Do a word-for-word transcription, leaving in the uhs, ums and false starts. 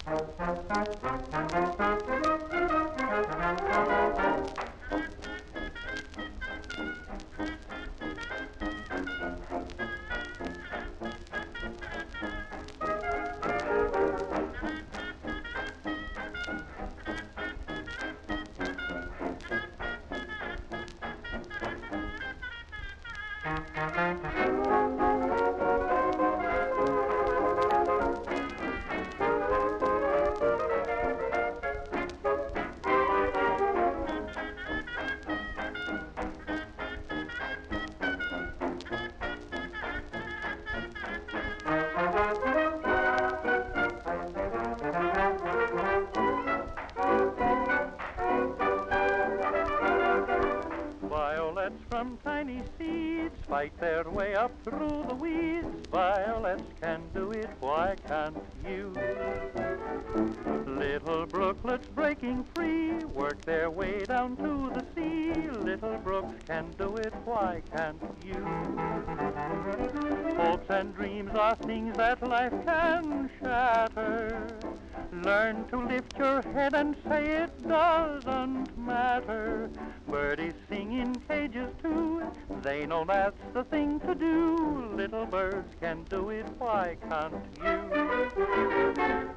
Violets from tiny seeds fight their way up through the weeds. Violets can do it, why can't you? Little brooklets breaking free work their way down to the sea. Little brooks can do it, why can't you? Hopes and dreams are things that life can shatter. Learn to lift your head and say it doesn't matter. Birdies sing in cages too, they know that's the thing to do. Little birds can do it, why can't you?